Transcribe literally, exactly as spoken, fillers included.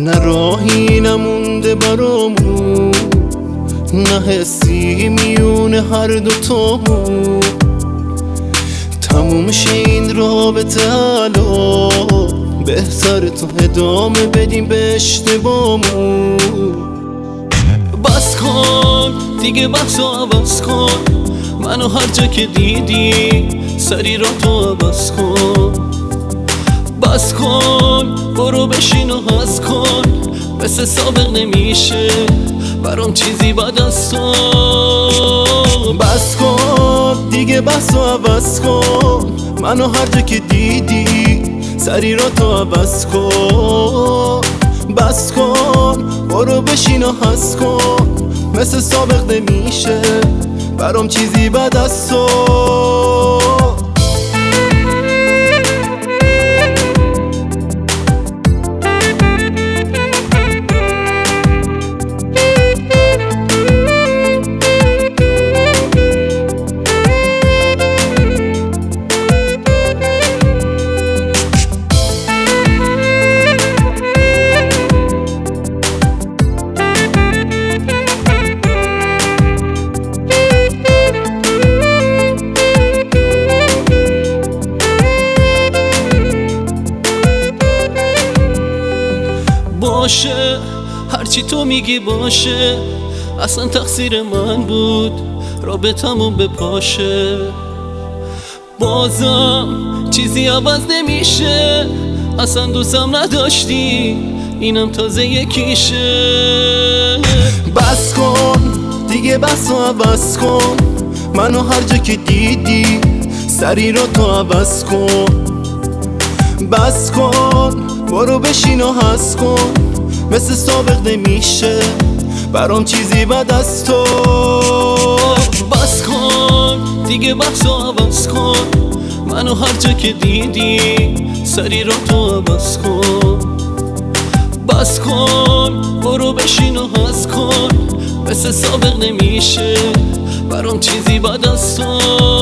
نه راهی نمونده برامون، نه حسی میونه هر دوتامون. تموم شه این رابطه الان، بهتر تو ادامه بدیم به اشتباهمون. بس کن دیگه بحثو عوض کن، منو هر جا که دیدی سری را تو عوض کن. بس کن برو بشین و حس کن، مثل سابق نمیشه برام چیزی بعد از تو. بس کن دیگه بحثو عوض کن، منو هر جا که دیدی سری را تو عوض کن. بس کن برو بشین و حس کن، مثل سابق نمیشه برام چیزی بعد از تو. باشه هرچی تو میگی باشه، اصلا تقصیر من بود رابطمون بپاشه. بازم چیزی عوض نمیشه، اصلا دوستم نداشتی اینم تازه یکیشه. بس کن دیگه بحثو عوض کن، منو هر جا که دیدی سری را تو عوض کن. بس کن برو بشین و حس کن، مثل سابق نمیشه برام چیزی بعد از تو. بس کن دیگه بحثو عوض کن، منو هر جا که دیدی سری را تو عوض کن. بس کن برو بشین و حس کن، مثل سابق نمیشه برام چیزی بعد از تو.